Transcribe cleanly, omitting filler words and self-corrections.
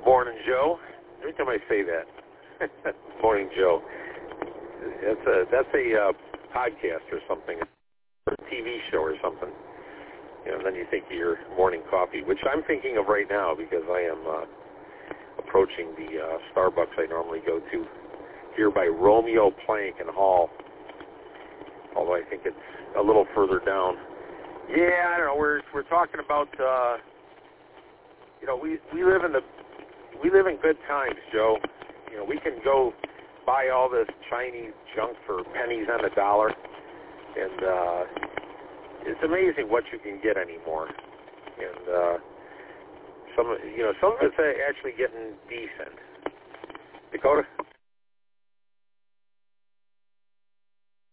Morning, Joe. Every time I say that, Morning, Joe. That's a podcast or something, or a TV show or something. And then you think of your morning coffee, which I'm thinking of right now because I am approaching the Starbucks I normally go to here by Romeo Plank and Hall. Although I think it's a little further down. Yeah, I don't know. We're talking about we live in good times, Joe. We can go buy all this Chinese junk for pennies on the dollar, and it's amazing what you can get anymore. And some of it's actually getting decent. Dakota?